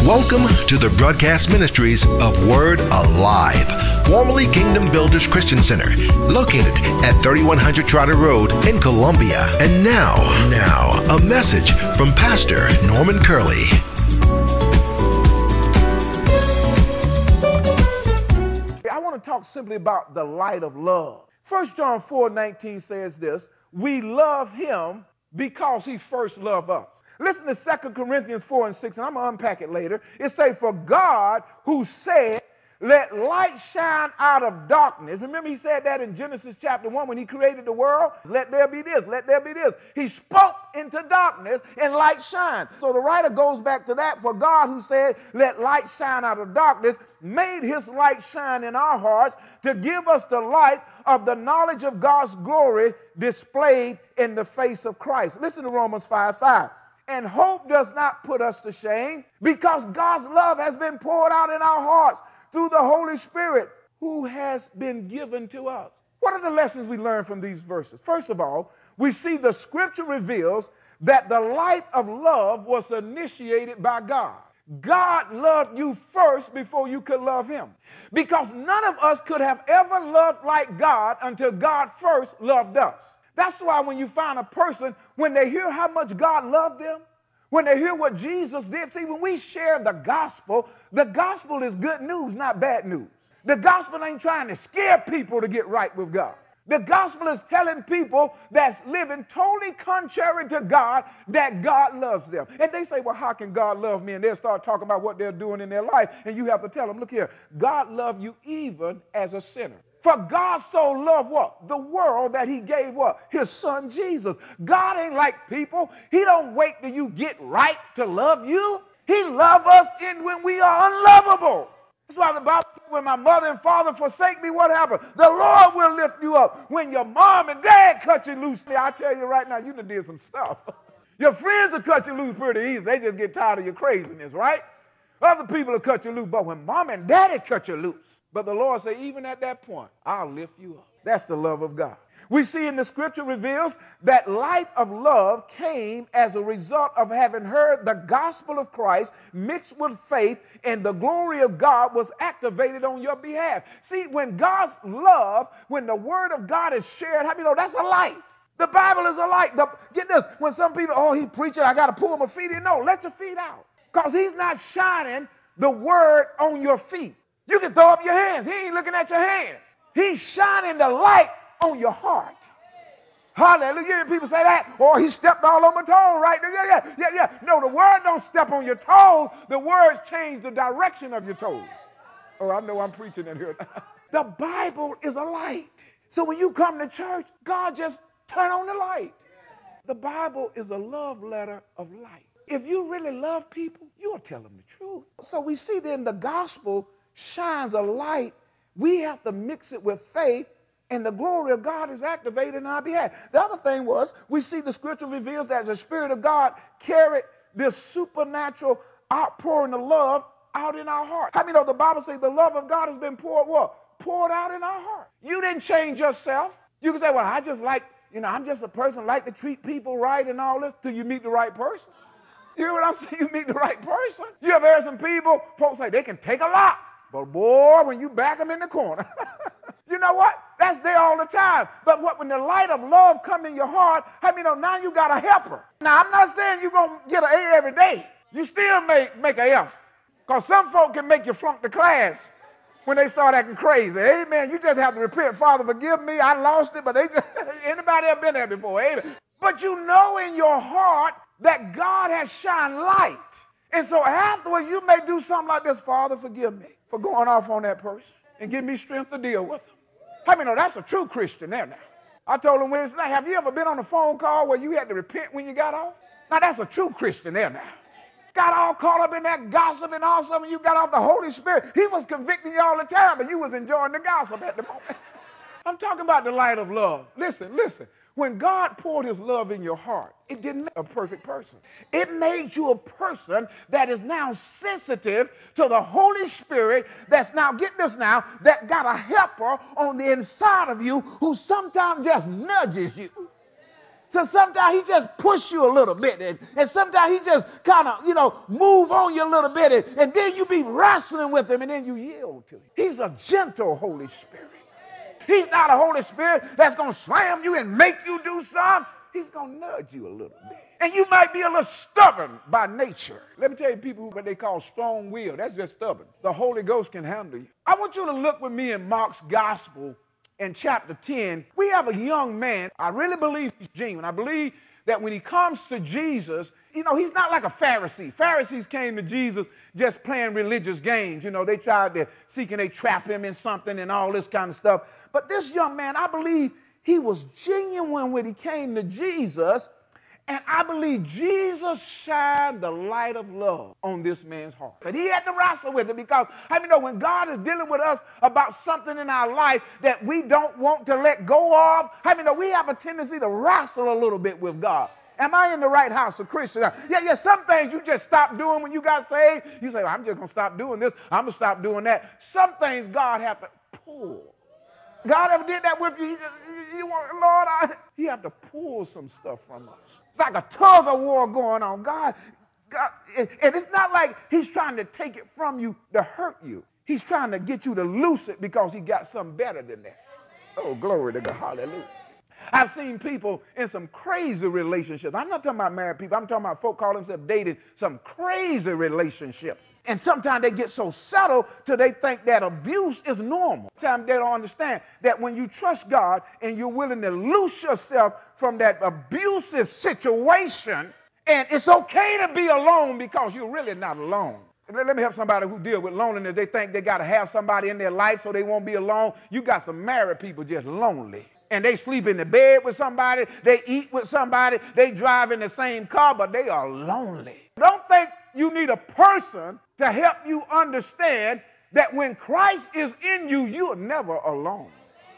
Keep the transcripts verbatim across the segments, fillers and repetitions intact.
Welcome to the broadcast ministries of Word Alive, formerly Kingdom Builders Christian Center, located at thirty-one hundred Trotter Road in Columbia. And now, now, a message from Pastor Norman Curley. I want to talk simply about the light of love. First John four nineteen says this: we love him because he first loved us. Listen to Second Corinthians four and six, and I'm going to unpack it later. It says, for God who said, let light shine out of darkness. Remember he said that in Genesis chapter one when he created the world? Let there be this, let there be this. He spoke into darkness and light shine. So the writer goes back to that. For God who said, let light shine out of darkness, made his light shine in our hearts to give us the light of the knowledge of God's glory displayed in the face of Christ. Listen to Romans five five. And hope does not put us to shame, because God's love has been poured out in our hearts through the Holy Spirit who has been given to us. What are the lessons we learn from these verses? First of all, we see the scripture reveals that the light of love was initiated by God. God loved you first before you could love him, because none of us could have ever loved like God until God first loved us. That's why when you find a person, when they hear how much God loved them, when they hear what Jesus did, see, when we share the gospel, the gospel is good news, not bad news. The gospel ain't trying to scare people to get right with God. The gospel is telling people that's living totally contrary to God that God loves them. And they say, well, how can God love me? And they'll start talking about what they're doing in their life. And you have to tell them, look here, God loved you even as a sinner. For God so loved what? The world that he gave what? His son Jesus. God ain't like people. He don't wait till you get right to love you. He loves us in when we are unlovable. That's why the Bible says, when my mother and father forsake me, what happened? The Lord will lift you up. When your mom and dad cut you loose, I tell you right now, you done did some stuff. Your friends will cut you loose pretty easy. They just get tired of your craziness, right? Other people will cut you loose, but when mom and daddy cut you loose, but the Lord said, even at that point, I'll lift you up. That's the love of God. We see in the scripture reveals that light of love came as a result of having heard the gospel of Christ mixed with faith, and the glory of God was activated on your behalf. See, when God's love, when the word of God is shared, how many know that's a light? The Bible is a light. The, get this, when some people, oh, he preaching, I got to pull my feet in. No, let your feet out. Because he's not shining the word on your feet. You can throw up your hands. He ain't looking at your hands. He's shining the light on your heart. Hallelujah. You hear people say that? Or he stepped all on my toes right there. Yeah, yeah, yeah, yeah. No, the word don't step on your toes. The word change the direction of your toes. Oh, I know I'm preaching in here. The Bible is a light. So when you come to church, God just turn on the light. The Bible is a love letter of light. If you really love people, you'll tell them the truth. So we see then the gospel shines a light. We have to mix it with faith, and the glory of God is activated in our behalf. The other thing was, we see the scripture reveals that the Spirit of God carried this supernatural outpouring of love out in our heart. How many know the Bible says the love of God has been poured what? Poured out in our heart. You didn't change yourself. You can say, well, I just like, you know, I'm just a person like to treat people right and all this till you meet the right person. You hear what I'm saying? You meet the right person. You ever heard some people, folks say they can take a lot, but boy, when you back them in the corner, you know what? That's there all the time. But what when the light of love come in your heart, how many know now you got a helper? Now, I'm not saying you're going to get an A every day. You still make, make an F. Because some folk can make you flunk the class when they start acting crazy. Amen. You just have to repent. Father, forgive me. I lost it, but they just, anybody ever been there before? Amen. But you know in your heart that God has shined light. And so afterwards, you may do something like this. Father, forgive me for going off on that person and give me strength to deal with them. How many know that's a true Christian there now? I told him Wednesday night, have you ever been on a phone call where you had to repent when you got off? Now, that's a true Christian there now. Got all caught up in that gossip and all something. You got off the Holy Spirit. He was convicting you all the time, but you was enjoying the gossip at the moment. I'm talking about the light of love. Listen, listen. When God poured his love in your heart, it didn't make a perfect person. It made you a person that is now sensitive to the Holy Spirit that's now, get this now, that got a helper on the inside of you who sometimes just nudges you. So sometimes he just push you a little bit, and, and sometimes he just kind of, you know, move on you a little bit, and, and then you be wrestling with him, and then you yield to him. He's a gentle Holy Spirit. He's not a Holy Spirit that's going to slam you and make you do something. He's going to nudge you a little bit. And you might be a little stubborn by nature. Let me tell you, people, what they call strong will, that's just stubborn. The Holy Ghost can handle you. I want you to look with me in Mark's gospel in chapter ten. We have a young man. I really believe he's genuine. I believe that when he comes to Jesus, you know, he's not like a Pharisee. Pharisees came to Jesus just playing religious games. You know, they tried to seek and they trap him in something and all this kind of stuff. But this young man, I believe he was genuine when he came to Jesus. And I believe Jesus shined the light of love on this man's heart. But he had to wrestle with it because, I mean, know, when God is dealing with us about something in our life that we don't want to let go of, I mean, know, we have a tendency to wrestle a little bit with God. Am I in the right house of Christians? Yeah, yeah, some things you just stop doing when you got saved. You say, well, I'm just going to stop doing this. I'm going to stop doing that. Some things God have to pull. God ever did that with you? He just, you want, Lord, I, he have to pull some stuff from us. It's like a tug of war going on. God, God, and it's not like he's trying to take it from you to hurt you. He's trying to get you to loose it because he got something better than that. Oh, glory to God. Hallelujah. I've seen people in some crazy relationships. I'm not talking about married people. I'm talking about folk call themselves dating some crazy relationships. And sometimes they get so settled till they think that abuse is normal. Sometimes they don't understand that when you trust God and you're willing to loose yourself from that abusive situation, and it's okay to be alone because you're really not alone. Let me help somebody who deal with loneliness. They think they got to have somebody in their life so they won't be alone. You got some married people just lonely. And they sleep in the bed with somebody. They eat with somebody. They drive in the same car, but they are lonely. Don't think you need a person to help you understand that when Christ is in you, you are never alone.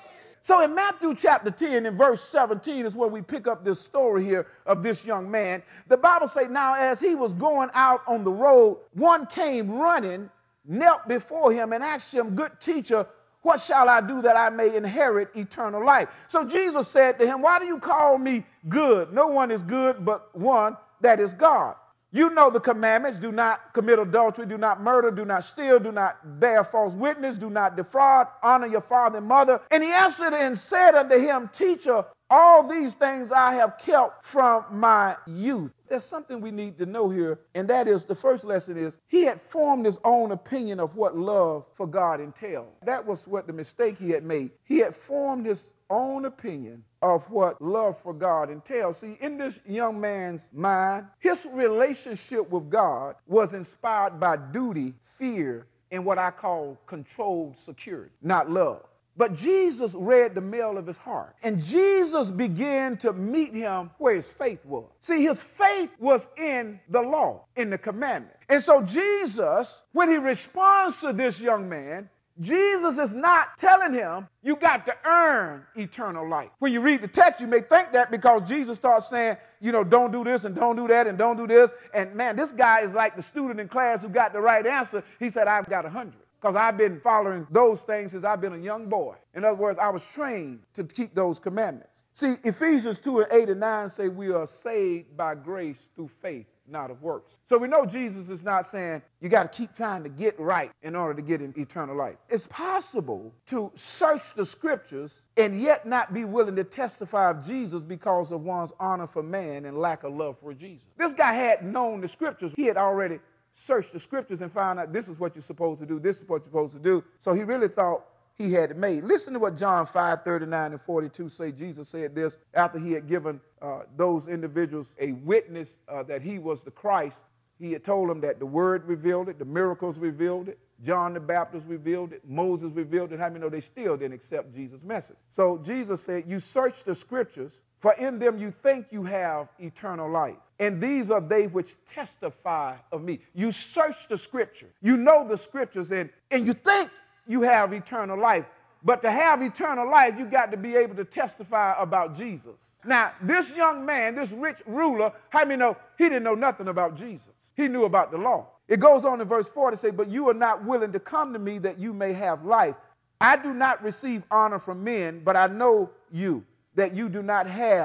So in Matthew chapter ten and verse seventeen is where we pick up this story here of this young man. The Bible says, now as he was going out on the road, one came running, knelt before him and asked him, good teacher, what shall I do that I may inherit eternal life? So Jesus said to him, why do you call me good? No one is good but one, that is God. You know the commandments. Do not commit adultery, do not murder, do not steal, do not bear false witness, do not defraud, honor your father and mother. And he answered and said unto him, teacher, all these things I have kept from my youth. There's something we need to know here, and that is, the first lesson is, he had formed his own opinion of what love for God entailed. That was what the mistake he had made. He had formed his own opinion of what love for God entails. See, in this young man's mind, his relationship with God was inspired by duty, fear, and what I call controlled security, not love. But Jesus read the mail of his heart. And Jesus began to meet him where his faith was. See, his faith was in the law, in the commandment. And so Jesus, when he responds to this young man, Jesus is not telling him, you got to earn eternal life. When you read the text, you may think that because Jesus starts saying, you know, don't do this and don't do that and don't do this. And man, this guy is like the student in class who got the right answer. He said, I've got a hundred. Because I've been following those things since I've been a young boy. In other words, I was trained to keep those commandments. See, Ephesians two and eight and nine say we are saved by grace through faith, not of works. So we know Jesus is not saying you got to keep trying to get right in order to get in eternal life. It's possible to search the scriptures and yet not be willing to testify of Jesus because of one's honor for man and lack of love for Jesus. This guy had known the scriptures. He had already searched the scriptures and found out this is what you're supposed to do, this is what you're supposed to do. So he really thought he had it made. Listen to what John five, thirty-nine and forty-two say. Jesus said this after he had given uh, those individuals a witness uh, that he was the Christ. He had told them that the word revealed it, the miracles revealed it, John the Baptist revealed it, Moses revealed it. How many know they still didn't accept Jesus' message? So Jesus said, you search the scriptures, for in them you think you have eternal life. And these are they which testify of me. You search the scripture. You know the scriptures, and, and you think you have eternal life. But to have eternal life, you got to be able to testify about Jesus. Now, this young man, this rich ruler, how many know he didn't know nothing about Jesus? He knew about the law. It goes on in verse four to say, but you are not willing to come to me that you may have life. I do not receive honor from men, but I know you, that you do not have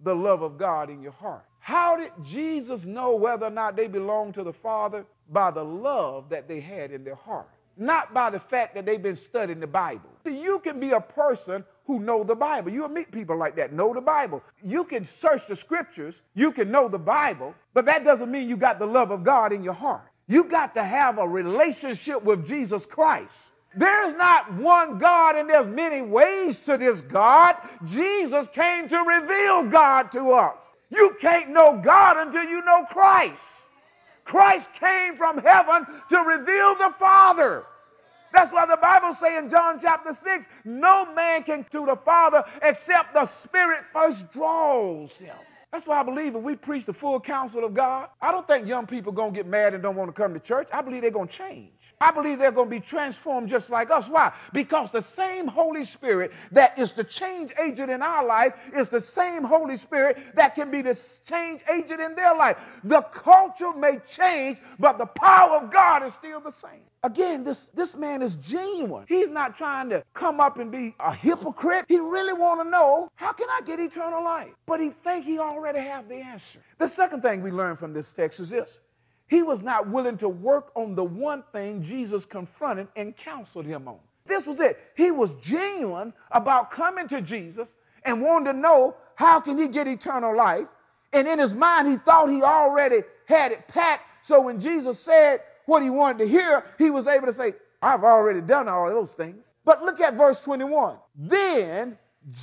the love of God in your heart. How did Jesus know whether or not they belonged to the Father? By the love that they had in their heart, not by the fact that they've been studying the Bible. See, you can be a person who know the Bible. You'll meet people like that, know the Bible. You can search the scriptures, you can know the Bible, but that doesn't mean you got the love of God in your heart. You got to have a relationship with Jesus Christ. There's not one God and there's many ways to this God. Jesus came to reveal God to us. You can't know God until you know Christ. Christ came from heaven to reveal the Father. That's why the Bible says in John chapter six, no man can to the Father except the Spirit first draws him. That's why I believe if we preach the full counsel of God, I don't think young people are going to get mad and don't want to come to church. I believe they're going to change. I believe they're going to be transformed just like us. Why? Because the same Holy Spirit that is the change agent in our life is the same Holy Spirit that can be the change agent in their life. The culture may change, but the power of God is still the same. Again, this, this man is genuine. He's not trying to come up and be a hypocrite. He really want to know, how can I get eternal life? But he think he already have the answer. The second thing we learn from this text is this. He was not willing to work on the one thing Jesus confronted and counseled him on. This was it. He was genuine about coming to Jesus and wanted to know, how can he get eternal life? And in his mind, he thought he already had it packed. So when Jesus said what he wanted to hear, he was able to say, I've already done all those things. But look at verse twenty-one. Then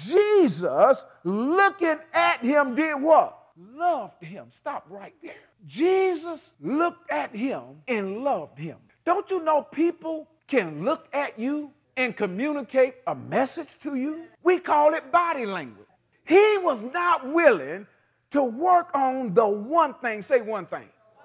Jesus, looking at him, did what? Loved him. Stop right there. Jesus looked at him and loved him. Don't you know people can look at you and communicate a message to you? We call it body language. He was not willing to work on the one thing. Say one thing.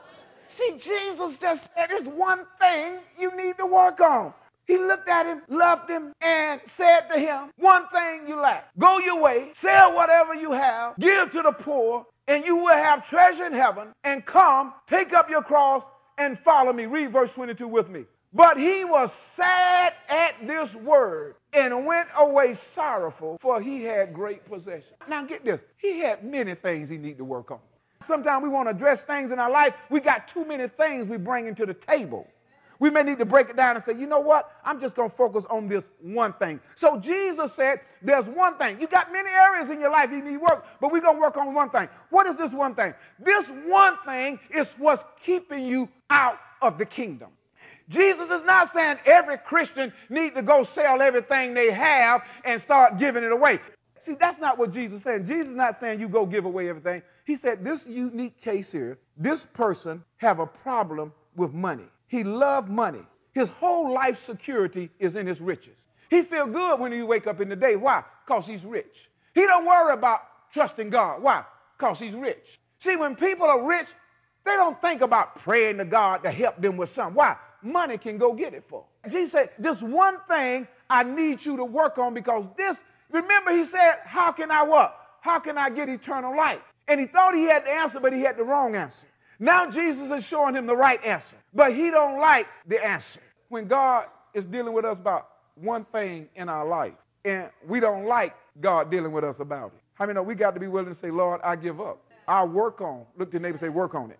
See, Jesus just said, there's one thing you need to work on. He looked at him, loved him, and said to him, one thing you lack. Go your way, sell whatever you have, give to the poor, and you will have treasure in heaven. And come, take up your cross, and follow me. Read verse twenty-two with me. But he was sad at this word and went away sorrowful, for he had great possession. Now get this. He had many things he needed to work on. Sometimes we want to address things in our life. We got too many things we bring into the table. We may need to break it down and say, you know what? I'm just going to focus on this one thing. So Jesus said, there's one thing. You got many areas in your life you need work, but we're going to work on one thing. What is this one thing? This one thing is what's keeping you out of the kingdom. Jesus is not saying every Christian need to go sell everything they have and start giving it away. See, that's not what Jesus said. Jesus is not saying you go give away everything. He said this unique case here, this person have a problem with money. He loved money. His whole life security is in his riches. He feel good when he wake up in the day. Why? Because he's rich. He don't worry about trusting God. Why? Because he's rich. See, when people are rich, they don't think about praying to God to help them with something. Why? Money can go get it for. Jesus said, this one thing I need you to work on, because this, remember he said, how can I what? How can I get eternal life? And he thought he had the answer, but he had the wrong answer. Now Jesus is showing him the right answer, but he don't like the answer. When God is dealing with us about one thing in our life, and we don't like God dealing with us about it. How many know we got to be willing to say, Lord, I give up. I'll work on, look to your neighbor and say, work on it.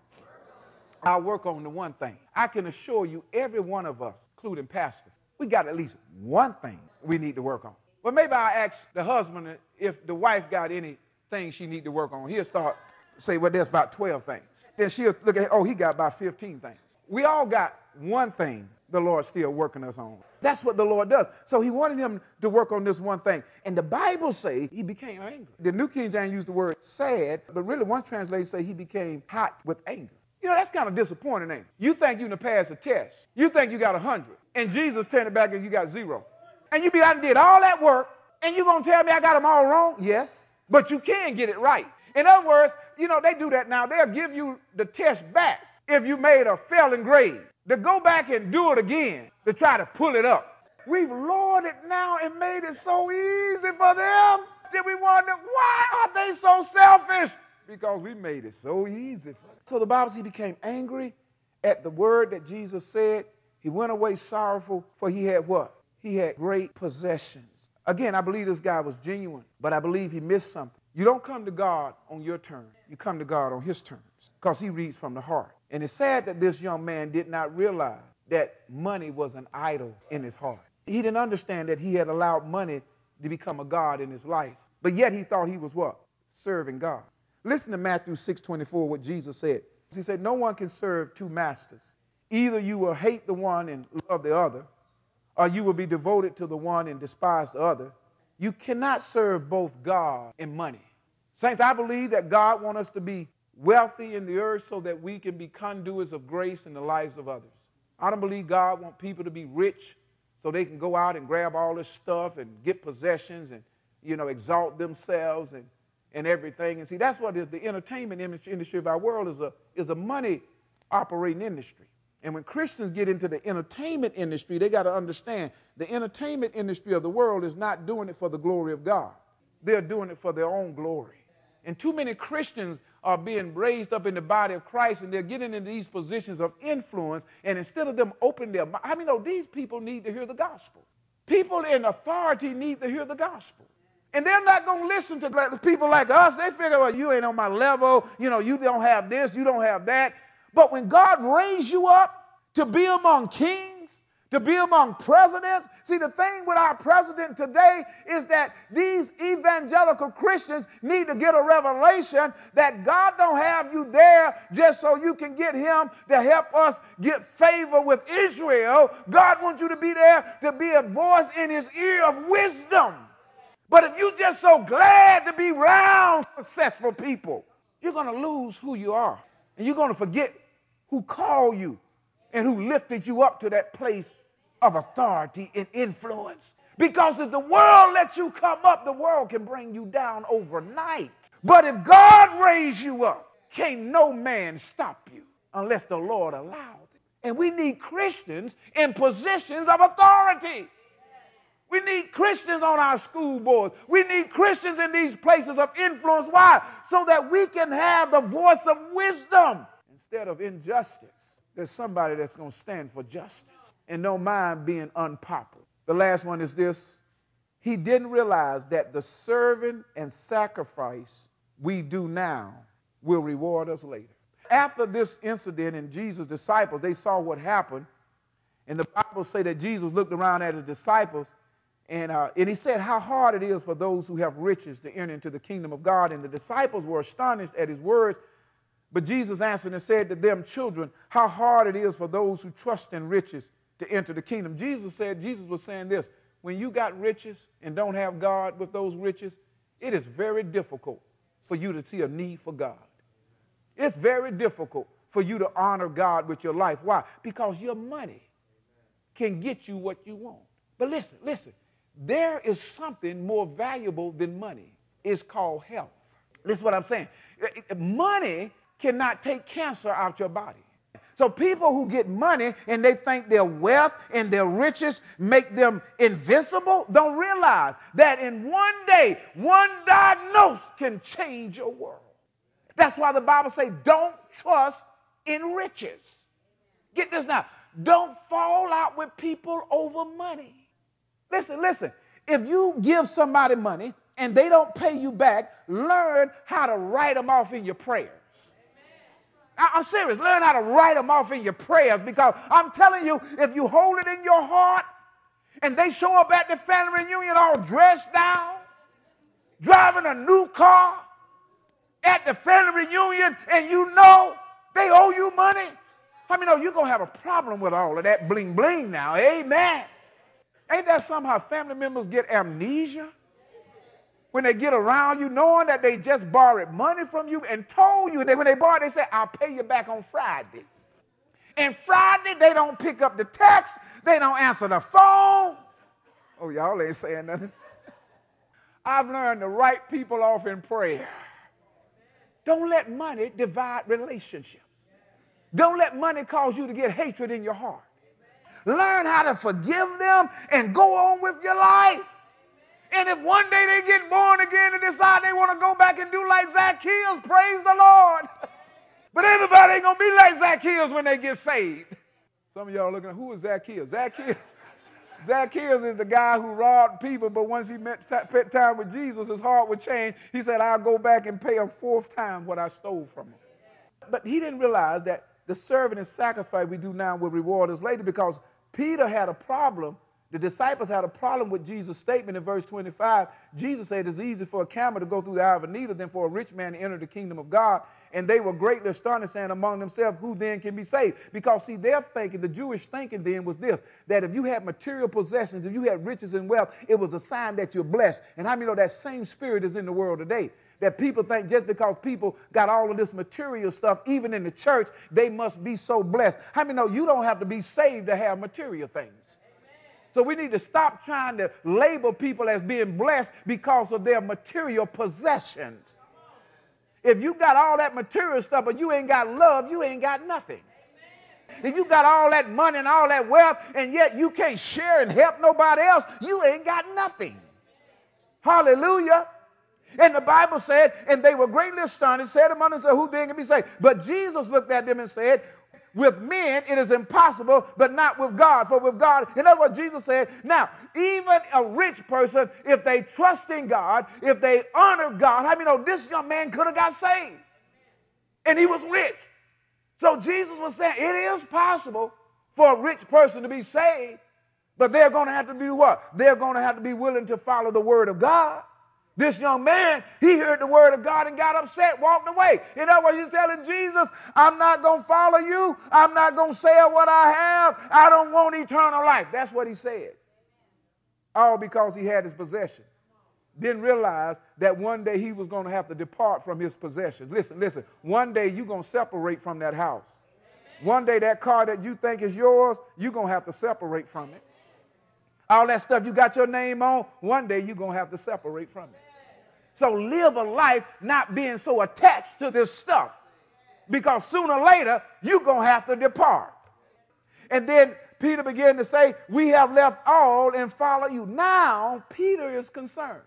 I'll work on the one thing. I can assure you, every one of us, including pastors, we got at least one thing we need to work on. But maybe I'll ask the husband if the wife got anything she need to work on. He'll start say, well, there's about twelve things. Then she'll look at, oh, he got about fifteen things. We all got one thing the Lord's still working us on. That's what the Lord does. So he wanted him to work on this one thing. And the Bible say he became angry. The New King James used the word sad, but really one translation say he became hot with anger. You know, that's kind of disappointing, ain't it? You think you're going to pass a test. You think you got one hundred. And Jesus turned it back and you got zero. And you be out and did all that work, and you going to tell me I got them all wrong? Yes. But you can get it right. In other words, you know, they do that now. They'll give you the test back if you made a failing grade. To go back and do it again to try to pull it up. We've lowered it now and made it so easy for them that we wonder, why are they so selfish? Because we made it so easy for them. So the Bible says he became angry at the word that Jesus said. He went away sorrowful, for he had what? He had great possessions. Again, I believe this guy was genuine, but I believe he missed something. You don't come to God on your terms. You come to God on his terms because he reads from the heart. And it's sad that this young man did not realize that money was an idol in his heart. He didn't understand that he had allowed money to become a god in his life. But yet he thought he was what? Serving God. Listen to Matthew six twenty-four, what Jesus said. He said, no one can serve two masters. Either you will hate the one and love the other, or you will be devoted to the one and despise the other. You cannot serve both God and money. Saints, I believe that God wants us to be wealthy in the earth so that we can be conduits of grace in the lives of others. I don't believe God wants people to be rich so they can go out and grab all this stuff and get possessions and, you know, exalt themselves and, and everything. And see, that's what is the entertainment industry of our world is a, is a money operating industry. And when Christians get into the entertainment industry, they got to understand the entertainment industry of the world is not doing it for the glory of God. They're doing it for their own glory. And too many Christians are being raised up in the body of Christ, and they're getting into these positions of influence, and instead of them opening their mouth, I mean, no, these people need to hear the gospel. People in authority need to hear the gospel. And they're not going to listen to like, people like us. They figure, well, you ain't on my level. You know, you don't have this, you don't have that. But when God raised you up to be among kings, to be among presidents, see, the thing with our president today is that these evangelical Christians need to get a revelation that God don't have you there just so you can get him to help us get favor with Israel. God wants you to be there to be a voice in his ear of wisdom. But if you're just so glad to be around successful people, you're going to lose who you are. And you're going to forget who called you and who lifted you up to that place of authority and influence. Because if the world lets you come up, the world can bring you down overnight. But if God raised you up, can't no man stop you unless the Lord allows it. And we need Christians in positions of authority. We need Christians on our school boards. We need Christians in these places of influence. Why? So that we can have the voice of wisdom. Instead of injustice, there's somebody that's going to stand for justice and don't mind being unpopular. The last one is this. He didn't realize that the serving and sacrifice we do now will reward us later. After this incident and Jesus' disciples, they saw what happened. And the Bible say that Jesus looked around at his disciples and, uh, and he said how hard it is for those who have riches to enter into the kingdom of God. And the disciples were astonished at his words. But Jesus answered and said to them, children, how hard it is for those who trust in riches to enter the kingdom. Jesus said, Jesus was saying this, when you got riches and don't have God with those riches, it is very difficult for you to see a need for God. It's very difficult for you to honor God with your life. Why? Because your money can get you what you want. But listen, listen, there is something more valuable than money. It's called health. This is what I'm saying. Money cannot take cancer out your body. So people who get money and they think their wealth and their riches make them invincible don't realize that in one day, one diagnosis can change your world. That's why the Bible says don't trust in riches. Get this now. Don't fall out with people over money. Listen, listen. If you give somebody money and they don't pay you back, learn how to write them off in your prayers. I'm serious. Learn how to write them off in your prayers, because I'm telling you, if you hold it in your heart and they show up at the family reunion all dressed down, driving a new car at the family reunion, and you know they owe you money, I mean, no, you're going to have a problem with all of that bling bling now. Amen. Ain't that somehow family members get amnesia when they get around you, knowing that they just borrowed money from you and told you that when they borrowed, they said, I'll pay you back on Friday. And Friday, they don't pick up the text. They don't answer the phone. Oh, y'all ain't saying nothing. I've learned to write people off in prayer. Don't let money divide relationships. Don't let money cause you to get hatred in your heart. Learn how to forgive them and go on with your life. And if one day they get born again and decide they want to go back and do like Zacchaeus, praise the Lord. But everybody ain't going to be like Zacchaeus when they get saved. Some of y'all are looking at, who is Zacchaeus? Zacchaeus, Zacchaeus is the guy who robbed people, but once he met, spent time with Jesus, his heart would change. He said, I'll go back and pay a fourth time what I stole from him. But he didn't realize that the serving and sacrifice we do now will reward us later, because Peter had a problem. The disciples had a problem with Jesus' statement in verse twenty-five. Jesus said it's easy for a camel to go through the eye of a needle than for a rich man to enter the kingdom of God. And they were greatly astonished, saying among themselves, who then can be saved? Because, see, their thinking, the Jewish thinking then was this, that if you had material possessions, if you had riches and wealth, it was a sign that you're blessed. And how many know that same spirit is in the world today? That people think just because people got all of this material stuff, even in the church, they must be so blessed. How many know you don't have to be saved to have material things? So we need to stop trying to label people as being blessed because of their material possessions. If you got all that material stuff but you ain't got love, you ain't got nothing. If you got all that money and all that wealth and yet you can't share and help nobody else, you ain't got nothing. Hallelujah. And the Bible said, and they were greatly astonished, said among themselves, who then can be saved? But Jesus looked at them and said, with men it is impossible, but not with God. For with God, in other words, Jesus said, now, even a rich person, if they trust in God, if they honor God, how many know this young man could have got saved? And he was rich. So Jesus was saying, it is possible for a rich person to be saved, but they're going to have to be what? They're going to have to be willing to follow the word of God. This young man, he heard the word of God and got upset, walked away. In other words, he's telling Jesus, I'm not going to follow you. I'm not going to sell what I have. I don't want eternal life. That's what he said. All because he had his possessions. Didn't realize that one day he was going to have to depart from his possessions. Listen, listen. One day you're going to separate from that house. One day that car that you think is yours, you're going to have to separate from it. All that stuff you got your name on, one day you're going to have to separate from it. So live a life not being so attached to this stuff, because sooner or later you're going to have to depart. And then Peter began to say, we have left all and follow you. Now Peter is concerned.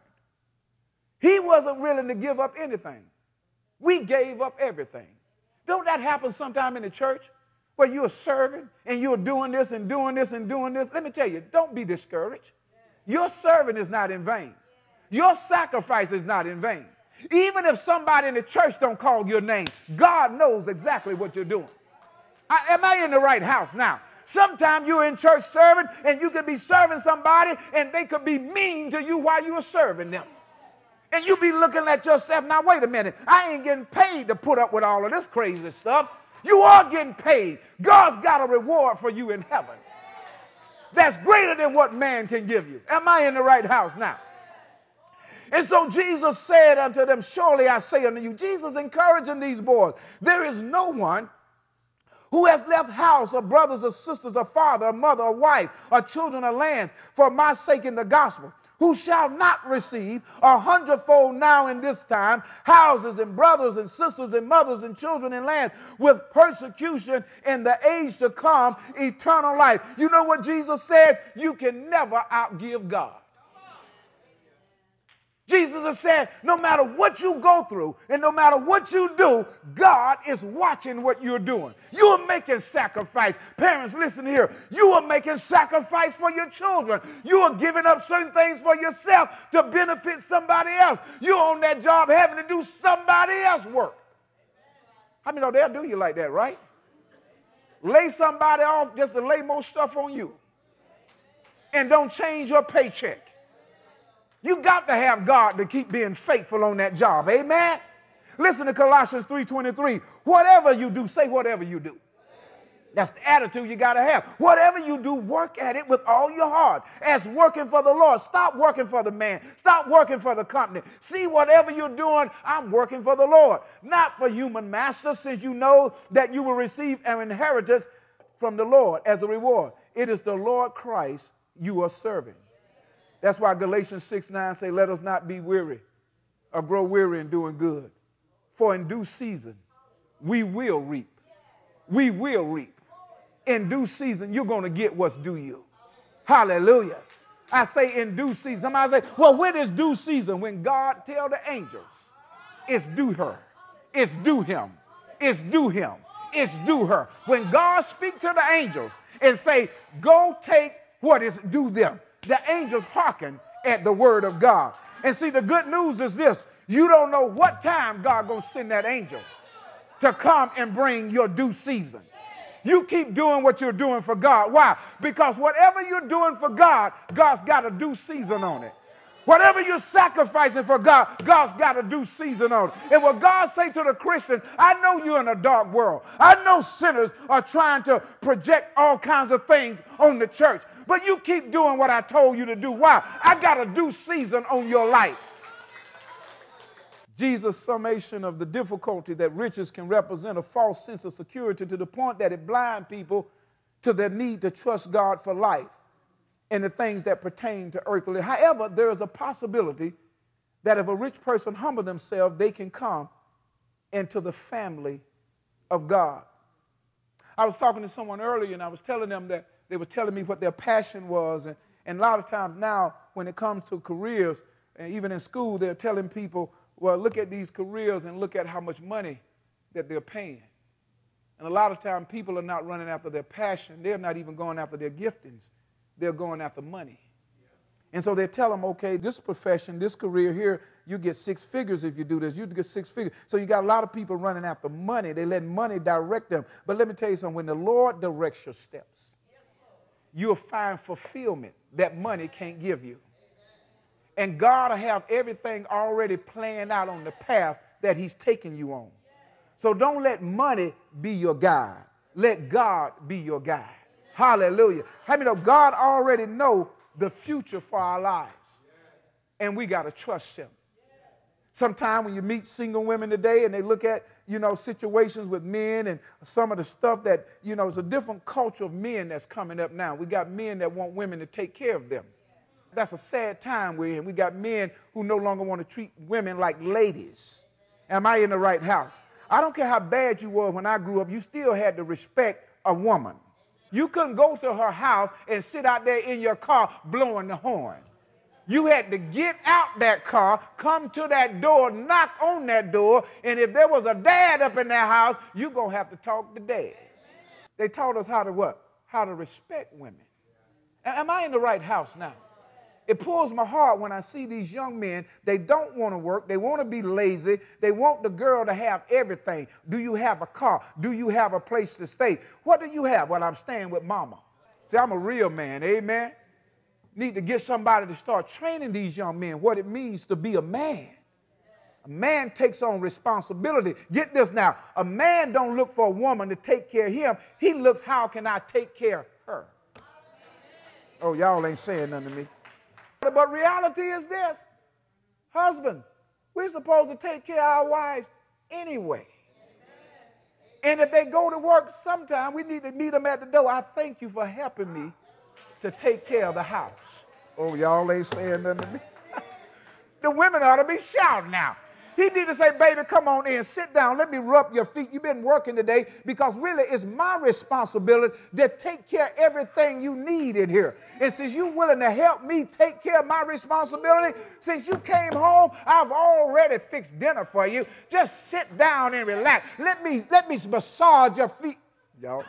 He wasn't willing to give up anything. We gave up everything. Don't that happen sometime in the church where you're serving and you're doing this and doing this and doing this? Let me tell you, don't be discouraged. Your serving is not in vain. Your sacrifice is not in vain. Even if somebody in the church don't call your name, God knows exactly what you're doing. I, am I in the right house now? Sometimes you're in church serving and you could be serving somebody and they could be mean to you while you're serving them. And you be looking at yourself, now wait a minute, I ain't getting paid to put up with all of this crazy stuff. You are getting paid. God's got a reward for you in heaven that's greater than what man can give you. Am I in the right house now? And so Jesus said unto them, surely I say unto you, Jesus encouraging these boys, there is no one who has left house or brothers or sisters or father or mother or wife or children or lands for my sake in the gospel, who shall not receive a hundredfold now in this time houses and brothers and sisters and mothers and children and land, with persecution in the age to come eternal life. You know what Jesus said? You can never outgive God. Jesus has said, no matter what you go through and no matter what you do, God is watching what you're doing. You are making sacrifice. Parents, listen here. You are making sacrifice for your children. You are giving up certain things for yourself to benefit somebody else. You're on that job having to do somebody else's work. I mean, no, they'll do you like that, right? Lay somebody off just to lay more stuff on you. And don't change your paycheck. You got to have God to keep being faithful on that job. Amen? Listen to Colossians three twenty-three. Whatever you do, say whatever you do. That's the attitude you got to have. Whatever you do, work at it with all your heart as working for the Lord. Stop working for the man. Stop working for the company. See, whatever you're doing, I'm working for the Lord. Not for human masters, since you know that you will receive an inheritance from the Lord as a reward. It is the Lord Christ you are serving. That's why Galatians six nine say, let us not be weary or grow weary in doing good. For in due season, we will reap. We will reap. In due season, you're going to get what's due you. Hallelujah. I say in due season. Somebody say, well, when is due season? When God tell the angels, it's due her. It's due him. It's due him. It's due her. When God speak to the angels and say, go take what is due them. The angels hearken at the word of God. And see, the good news is this. You don't know what time God gonna send that angel to come and bring your due season. You keep doing what you're doing for God. Why? Because whatever you're doing for God, God's got a due season on it. Whatever you're sacrificing for God, God's got a due season on it. And what God say to the Christian, I know you're in a dark world. I know sinners are trying to project all kinds of things on the church. But you keep doing what I told you to do. Why? I got a due season on your life. Jesus' summation of the difficulty that riches can represent a false sense of security to the point that it blinds people to their need to trust God for life and the things that pertain to earthly. However, there is a possibility that if a rich person humble themselves, they can come into the family of God. I was talking to someone earlier, and I was telling them that they were telling me what their passion was. And, and a lot of times now, when it comes to careers, and even in school, they're telling people, well, look at these careers and look at how much money that they're paying. And a lot of times people are not running after their passion. They're not even going after their giftings. They're going after money. And so they tell them, okay, this profession, this career here, you get six figures if you do this. You get six figures. So you got a lot of people running after money. They let money direct them. But let me tell you something. When the Lord directs your steps, you'll find fulfillment that money can't give you. And God will have everything already planned out on the path that he's taking you on. So don't let money be your guide. Let God be your guide. Hallelujah. How many know God already know the future for our lives? And we got to trust him. Sometimes when you meet single women today and they look at, you know, situations with men and some of the stuff that, you know, it's a different culture of men that's coming up now. We got men that want women to take care of them. That's a sad time we're in. We got men who no longer want to treat women like ladies. Am I in the right house? I don't care how bad you were when I grew up, you still had to respect a woman. You couldn't go to her house and sit out there in your car blowing the horn. You had to get out that car, come to that door, knock on that door, and if there was a dad up in that house, you're going to have to talk to dad. They taught us how to what? How to respect women. Am I in the right house now? It pulls my heart when I see these young men. They don't want to work. They want to be lazy. They want the girl to have everything. Do you have a car? Do you have a place to stay? What do you have? Well, I'm staying with mama. See, I'm a real man. Amen. Need to get somebody to start training these young men what it means to be a man. A man takes on responsibility. Get this now. A man don't look for a woman to take care of him. He looks, how can I take care of her? Oh, y'all ain't saying nothing to me. But reality is this. Husbands, we're supposed to take care of our wives anyway. And if they go to work sometime, we need to meet them at the door. I thank you for helping me to take care of the house. Oh, y'all ain't saying nothing to me. The women ought to be shouting now. He need to say, baby, come on in, sit down, let me rub your feet. You've been working today, because really it's my responsibility to take care of everything you need in here. And since you're willing to help me take care of my responsibility, since you came home, I've already fixed dinner for you. Just sit down and relax. Let me, let me massage your feet. Y'all.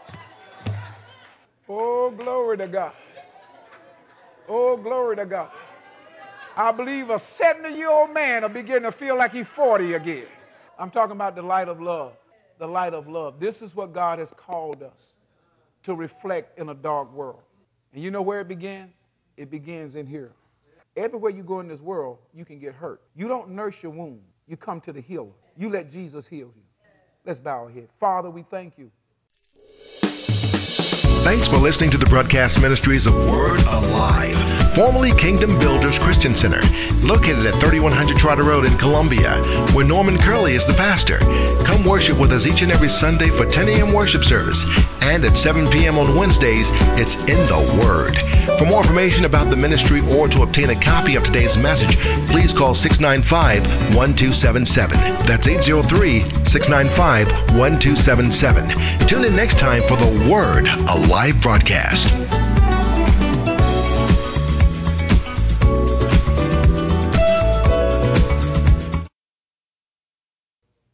Oh, glory to God. Oh, glory to God. I believe a seventy-year-old man will begin to feel like he's forty again. I'm talking about the light of love. The light of love. This is what God has called us to reflect in a dark world. And you know where it begins? It begins in here. Everywhere you go in this world, you can get hurt. You don't nurse your wound. You come to the healer. You let Jesus heal you. Let's bow our head. Father, we thank you. Thanks for listening to the broadcast ministries of Word Alive, formerly Kingdom Builders Christian Center, located at thirty-one hundred Trotter Road in Columbia, where Norman Curley is the pastor. Come worship with us each and every Sunday for ten a.m. worship service, and at seven p.m. on Wednesdays, it's In the Word. For more information about the ministry or to obtain a copy of today's message, please call six nine five, one two seven seven. That's eight zero three, six nine five, one two seven seven. Tune in next time for the Word Alive broadcast.